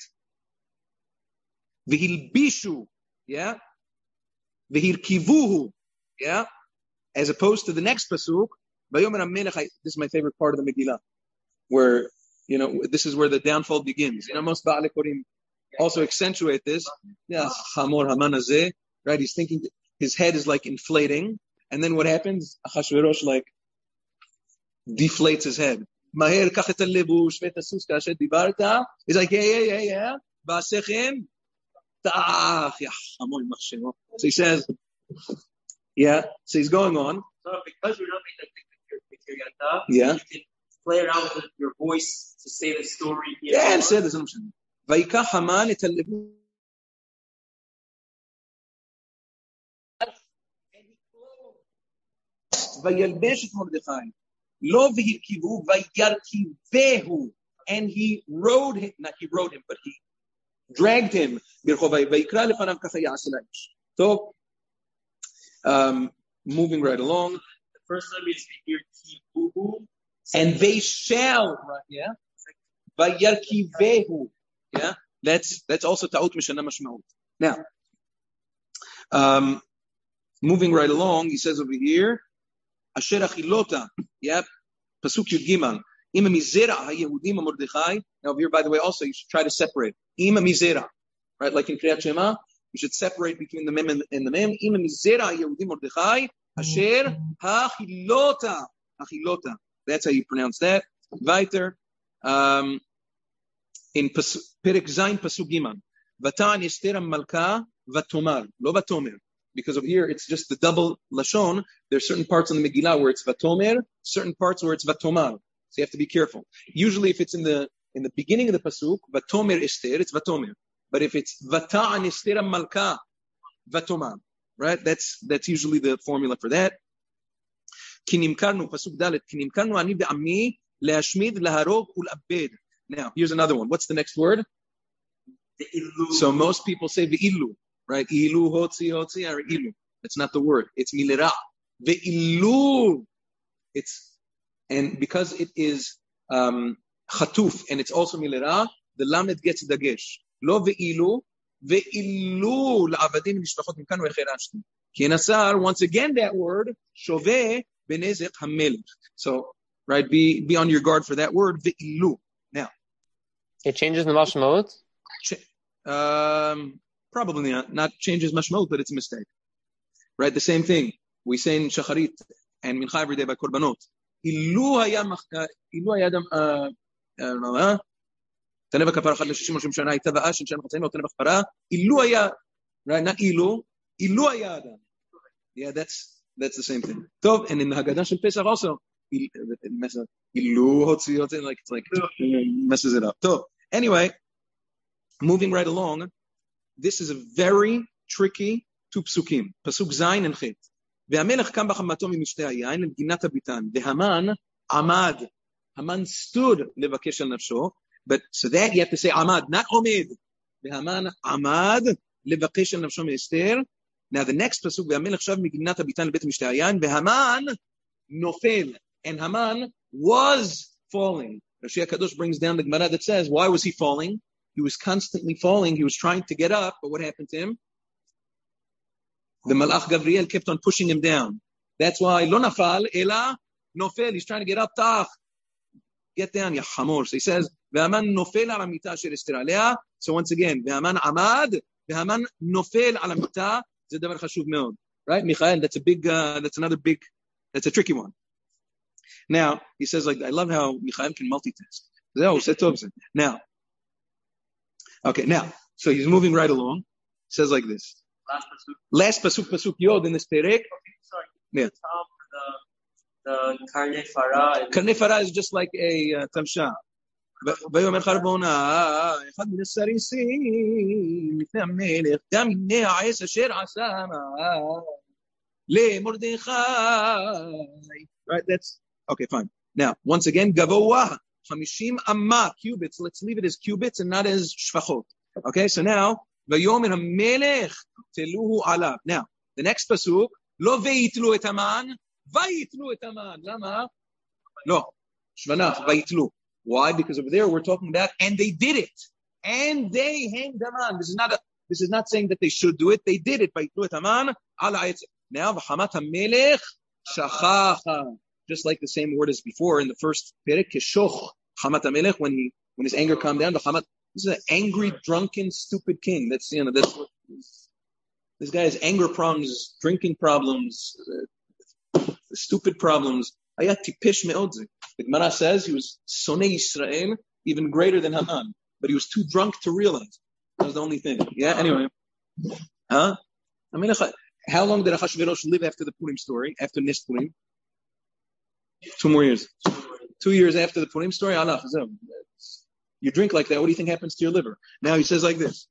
והלבישו, yeah? והרכיבוהו, yeah? As opposed to the next pasuk, ויאמר המלך, this is my favorite part of the Megillah, where, this is where the downfall begins. Most Ba'alei Korim also accentuate this. Yeah, Hamor Haman hazeh, right? He's thinking his head is like inflating. And then what happens? Achashverosh deflates his head. Maher kach et halevush ve'et hasus ka'asher dibarta. He's like, yeah. Ba'asechem ta'ach yachamol machshero. So he says, yeah. So he's going on. So because you're not making a yeah, you can play around with your voice to say the story. Yeah, and say this. Vayikach Haman et halevush. וילבש את מרדכי, לא והרכיבו, וירכיבהו, and he rode him, not he rode him, but he dragged him, ויקרא לפניו ככה יעשה לאיש. So, moving right along. The first time is וירכיבהו, and they shall, right, yeah? וירכיבהו, yeah? That's also ta'ut mishana mashmaut. Now, moving right along, he says over here, Asher achilota, yep, pasuk yud gimal. Ima mizera haYehudim Mordechai. Now here, by the way, also you should try to separate. Ima mizera, right? Like in Kriyat Shema, you should separate between the mem and the mem. Ima mizera haYehudim Mordechai. Asher hachilota. That's how you pronounce that. Weiter. In Perek Zayin pasuk gimal. Vatan Esther Malka vatomar, lo vatomer. Because over here it's just the double lashon. There's certain parts in the Megillah where it's vatomer, certain parts where it's vatomar. So you have to be careful. Usually, if it's in the beginning of the pasuk, vatomer Esther, it's vatomer. But if it's vata'an Esther malka, vatomar, right? That's usually the formula for that. Kinimkarnu pasuk dalet. Kinimkarnu ani be'ami le'ashmid laharog ul'abed. Now here's another one. What's the next word? So most people say ve'ilu. Right? Ilu, hotzi, or ilu. That's not the word. It's milera. Ve'ilu. And because it is chatuf, and it's also milera, the lamed gets dagesh. Lo ve'ilu la'avadim mishpachot mikanu echerashti. Ki nasar, once again that word, shoveh benezek hamelech. So right? Be on your guard for that word, ve'ilu. Now, it changes the mashmaut? Probably not changes mashmaut, but it's a mistake. Right? The same thing we say in Shacharit and Mincha every day by Korbanot. Ilu hayam תנבא כפרה אחת ל-60 שנה הייתה באש של שנה חצאים או תנבא כפרה אילו היה, right, not אילו היה אדם. Yeah, that's the same thing. טוב, and in the Haggadah של Pesach also אילו הוציא like it's like messes it up. טוב, anyway, moving right along, this is a very tricky two psukim, פסוק זין and ח' והמלך קם בחמתו ממשתה היין לנגינת הביתן והמן עמד, המן stood לבקש על נפשו. But so that you have to say Amad, not Omed. V'Haman Amad levakesh al nafsho me'Esther. Now the next pasuk, v'Hamelech shav miginat habitan lebet mishteh hayan. V'Haman nofel, and Haman was falling. Rashi HaKadosh brings down the Gemara that says, why was he falling? He was constantly falling. He was trying to get up, but what happened to him? The Malach Gabriel kept on pushing him down. That's why lo nafal ela nofel. He's trying to get up. Tach, get down, ya hamor. So he says. והמן נופל על המיטה אשר אסתר עליה. So once again, והמן עמד, והמן נופל על המיטה. זה דבר חשוב מאוד. Right, Michael? That's a tricky one. Now, he says like, I love how Michael can multitask. זהו, עושה טוב זה. Now, so he's moving right along. He says like this. Last pasuk yod in this perek. Sorry. Yeah. The karnei farah. Karnei farah is just like a tamsha. ויאמר חרבונה אחד מן הסריסים לפני המלך גם הנה העש אשר עשה למרדכי. Right, that's okay, fine. Now, once again, גבוה 50 אמה, cubits. Let's leave it as cubits and not as שפחות. Okay, so now, ויאמר המלך תלוהו עליו. Now, the next pasuk, לא ויתלו את המן, ויתלו את המן. למה? לא, שבנח, ויתלו. Why? Because over there we're talking about, and they did it, and they hanged Haman. This is not saying that they should do it. They did it by doing Haman. Now, v'hamat hamelech shachacha, just like the same word as before in the first perek, keshoch hamat hamelech, when his anger calmed down. V'hamat, this is an angry, drunken, stupid king. That's what this guy has anger problems, drinking problems, stupid problems. Ayat tipish me'odzik. The Gemara says he was Sonei Yisrael, even greater than Haman, but he was too drunk to realize. That was the only thing. Yeah, anyway. Huh? I mean, how long did Achashverosh live after the Purim story, after Nis Purim? 2 more years. 2 years after the Purim story, Allah, you drink like that, what do you think happens to your liver? Now he says like this.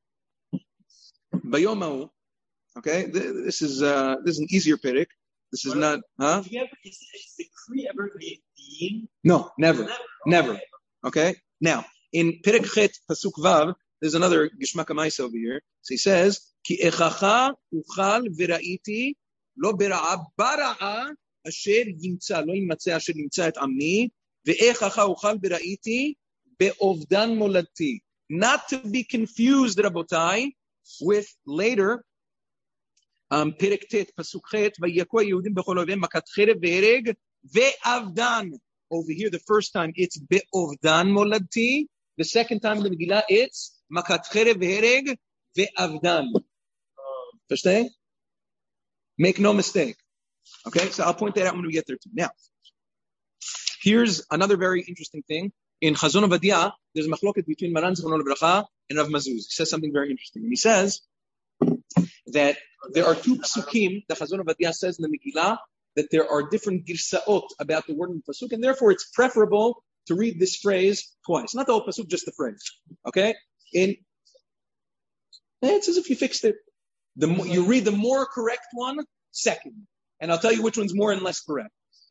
Bayomahu, okay, this is an easier perek. This is not, huh? Is decree ever being? No, never. Okay? Now, in Perek Chet, Pasuk Vav, there's another Gishmak HaMaisa over here. So he says, Ki echacha uchal v'ra'iti lo bera'a bara'a asher yimtza, lo yimatze asher yimtza et amni, ve'echacha uchal v'ra'iti be'ovdan moladti. Not to be confused, Rabotai, with later, פרק ט' פסוק ח' ויכו היהודים בכל אוהביהם מכת חרב והרג ואבדן. Over here the first time it's באובדן מולדתי, the second time in the Megillah it's מכת חרב והרג ואבדן. Understand? Make no mistake. Okay, so I'll point that out when we get there too. Now, here's another very interesting thing. In Chazon Ovadia, there's a machloket between Maran Zichrono Livracha and Rav Mazuz. He says something very interesting. And he says that there are 2 psukim, the Chazon Ovadia says in the Megillah, that there are different girsaot about the word in the pasuk, and therefore it's preferable to read this phrase twice. Not the whole pasuk, just the phrase. Okay? It's as if you fixed it. You read the more correct one second, and I'll tell you which one's more and less correct.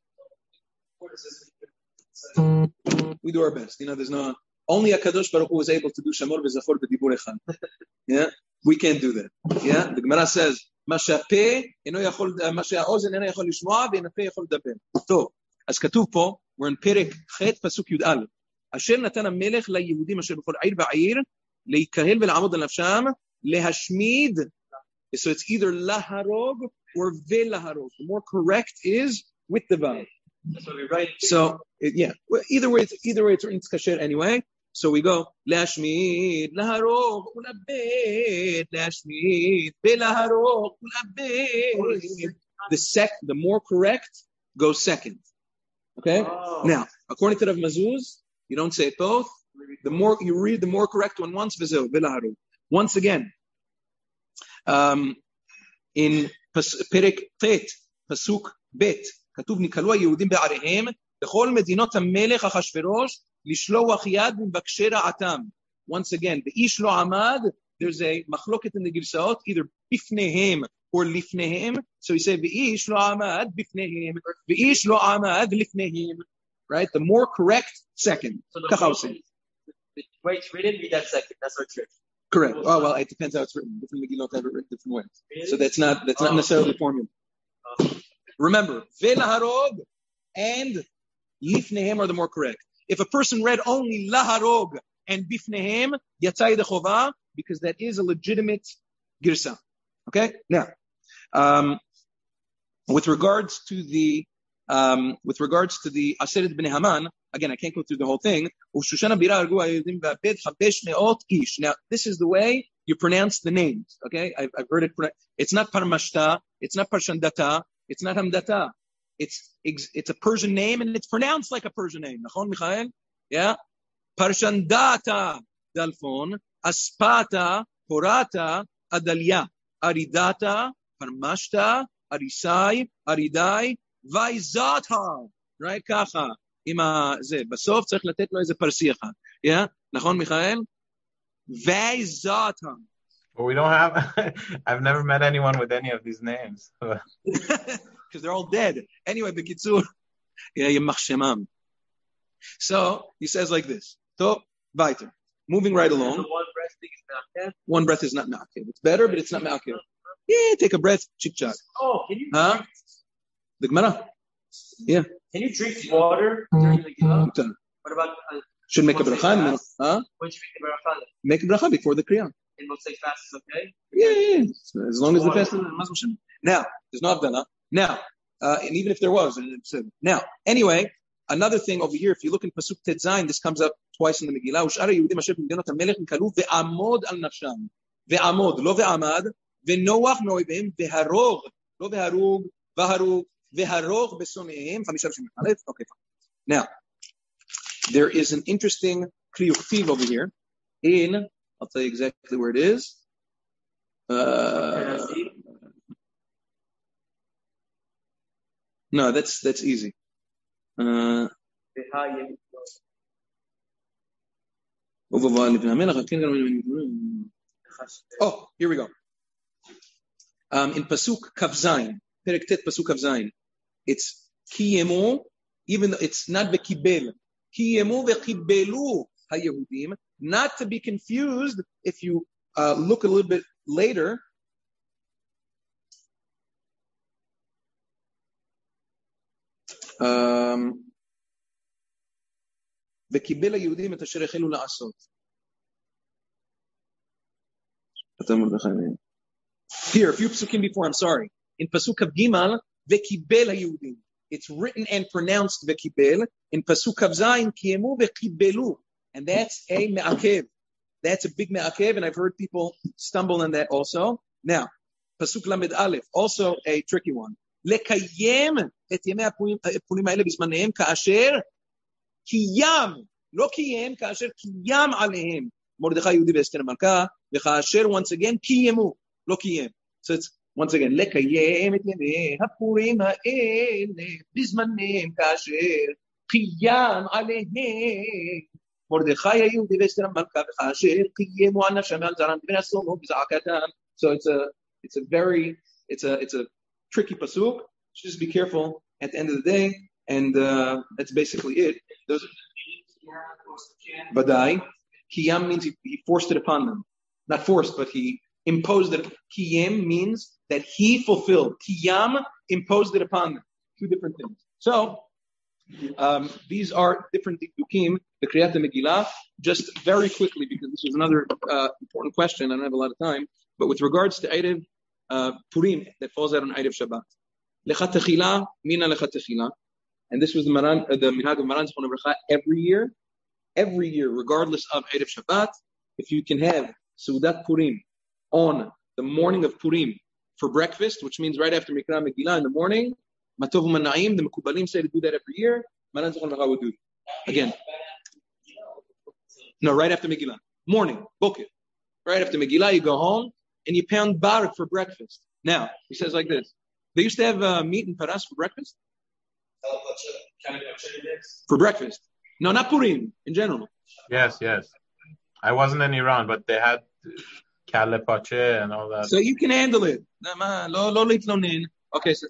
We do our best. There's no, only HaKadosh Baruch Hu was able to do Shamor v'Zachor b'dibur echad. Yeah? We can't do that. Yeah? The Gemara says, מה שהפה מה שהאוזן אינו יכול לשמוע ואין הפה יכול לדבר. טוב, אז כתוב פה, we're in פרק ח' פסוק י"א, אשר נתן המלך ליהודים אשר בכל עיר ועיר, להיקהל ולעמוד על נפשם, להשמיד. So it's either להרוג or ולהרוג. The more correct is with the vav. That's what we write. So well, either way it's written kasher anyway. So we go lashmid laharog ulabed lashmid belaharog ulabed. The more correct goes second. Okay. Now, according to Rav Mazuz, you don't say it both. The more you read, the more correct one once. V'zeu belaharog. Once again, in Perek Tet, Pasuk Bet, כתוב נקלו היהודים בעריהם בכל מדינות המלך אחשוורוש לשלוח יד מבקשי רעתם. Once again, באיש לא עמד, there's a מחלוקת in the גרסאות, either בפניהם or לפניהם. So you say באיש לא עמד בפניהם, באיש לא עמד לפניהם. Right? The more correct second. ככה עושים. The way it's written, read that second. That's our trick. Correct. Oh, well, it depends how it's written. Different Megillot have it written different ways. Really? So that's not necessarily the formula. Remember, Velaharog and Lifnehem are the more correct. If a person read only Laharog and Bifnehem, Yatzai de Chovah, because that is a legitimate girsa. Okay? Now, with regards to the Aseret Bnei Haman, again, I can't go through the whole thing. Now, this is the way you pronounce the names. Okay? I've heard it. It's not Parmashta. It's not Parshandata. It's not Hamdata. It's a Persian name and it's pronounced like a Persian name. Nachon, Michael? Yeah? Parshandata Dalfon, Aspata, Horata, Adalia, Aridata, Parmashta, Arisai, Aridai, Vaizata. Right? Kacha. Ima ze. בסוף צריך לתת לו איזה פרסי אחד. Yeah? נכון, מיכאל? Vaizata. But we don't have, I've never met anyone with any of these names. Because they're all dead. Anyway, B'kitzur, Yemach Shemam. So, he says like this. So, weiter. Moving right along. So one breath thing is ma'akev? One breath is not ma'akev. It's better, but it's not ma'akev. Yeah, take a breath, chit-chat. Oh, can you Huh? The Gemara? Yeah. Can you drink water during the Gila? What about... Should make a bracha. Huh? When should we make a bracha? Make a bracha before the Kriya. And we'll say fast is okay? Yeah. As long as the fast is now, there's no Havdalah. Now, and even if there was, now, anyway, another thing over here, if you look in Pasuk Tet Zayin, this comes up twice in the Megillah. Ush'ar Yehudim asher b'medinot hamelech nikalu ve'amod al nafsham. Ve'amod, lo ve'amad, ve'noach me'oivim, ve'harog, lo ve'harug, ve'harug, ve'harog be'soneim, 5 Okay, fine. Now, there is an interesting kriyuktiv over here in, I'll tell you exactly where it is. No, that's easy. Oh, here we go. In Pasuk Kav Zayin, Perek Tet Pasuk Kav Zayin, it's Kiyemu, even though it's not Bekibel. Kiyemu ve'kibelu haYehudim, not to be confused if you look a little bit later. Here, a few psukim before, I'm sorry. In Pasuk of Gimal, Vekibel HaYehudim. It's written and pronounced Vekibel. In Pasuk of Zayin, Kiemu Vekibelu. And that's a me'akev. That's a big me'akev, and I've heard people stumble on that also. Now, Pasuk Lamed Aleph, also a tricky one. Lekayem et yemei hapurim ha'ele bizmanehem ka'asher kiyam, lo kiyem, ka'asher kiyam alehem. Mordechai Yehudi ve'Esther Malka, ve'ka'asher, once again, kiyemu, lo kiyem. So it's, once again, lekayem et yemei hapurim ha'ele bizmanehem ka'asher kiyam alehem. Mordechai Yehudi ve'Esther Malka, ve'ka'asher kiyemu al nafshem al zaram ve'nasomu b'za'akatam. So it's a tricky pasuk. Just be careful at the end of the day, and that's basically it. Badai, kiyam means he forced it upon them. Not forced, but he imposed it. Kiyam means that he fulfilled. Kiyam imposed it upon them. Two different things. So these are different dikukim, the Kriyat Megillah. Just very quickly, because this was another important question. I don't have a lot of time, but with regards to Erev Purim that falls out on Erev Shabbat. Lecha Techila, Mina Lecha Techila. And this was the minhag of Maran Zichrono Livracha every year, regardless of Erev Shabbat. If you can have Seudat Purim on the morning of Purim for breakfast, which means right after Mikra Megillah in the morning, Matov Mana'im, the Mekubalim say to do that every year. Maran Zichrono Livracha would do it. Again. No, right after Megillah. Morning, book it. Right after Megillah, you go home and you pound barak for breakfast. Now, he says like this. They used to have meat and paras for breakfast? For breakfast. No, not Purim, in general. Yes. I wasn't in Iran, but they had kale pache and all that. So you can handle it. Okay, so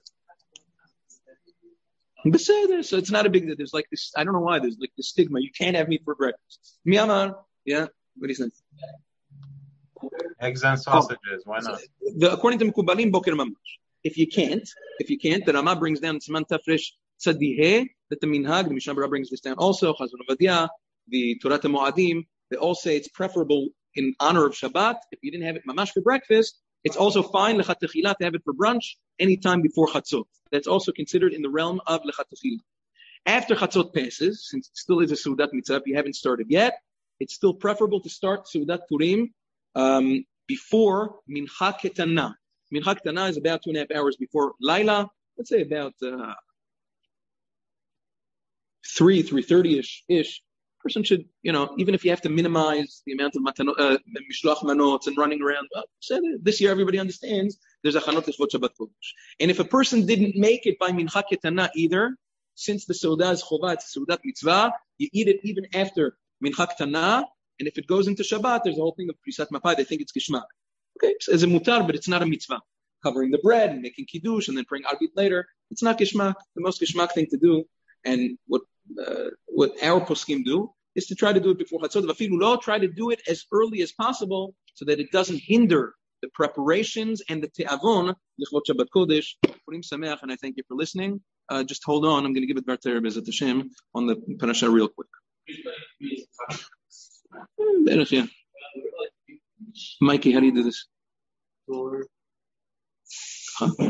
it's not a big deal. There's like this, I don't know why, there's like this stigma. You can't have meat for breakfast. Myanmar, yeah? What do you think? Eggs and sausages, why not? According to Mekubalim, Boker Mamash. If you can't, the Rama brings down Siman Tafresh Tzadiheh, that the Minhag, the Mishnah Berurah brings this down also, Chazon Ovadia, the Torah Moadim, they all say it's preferable in honor of Shabbat. If you didn't have it mamash for breakfast, it's also fine lechat techila to have it for brunch anytime before Chatzot. That's also considered in the realm of lechat techila. After Chatzot passes, since it still is a Seudat Mitzvah, if you haven't started yet, it's still preferable to start Seudat Purim before Mincha Ketana. Mincha Ketana is about 2.5 hours before Laila. Let's say about 3:30ish. Person should, even if you have to minimize the amount of mishloach manot and running around. This year, everybody understands there's a chanot l'chvot Shabbat Kodesh. And if a person didn't make it by Mincha Ketana either, since the Seudah is chova, it's a Seudat Mitzvah, you eat it even after Mincha Ketana, and if it goes into Shabbat, there's a whole thing of Prisat Mapai, they think it's Gishmak. Okay, so it's a mutar, but it's not a mitzvah. Covering the bread and making kiddush and then praying arbit later, it's not Gishmak. The most Gishmak thing to do, and what our poskim do, is to try to do it before Chatzot. Vafilu lo, try to do it as early as possible so that it doesn't hinder the preparations and the te'avon l'chvot Shabbat Kodesh. Purim Sameach, and I thank you for listening. Just hold on, I'm going to give it back to Bezat Hashem on the parasha real quick. Yeah. Mikey, how do you do this?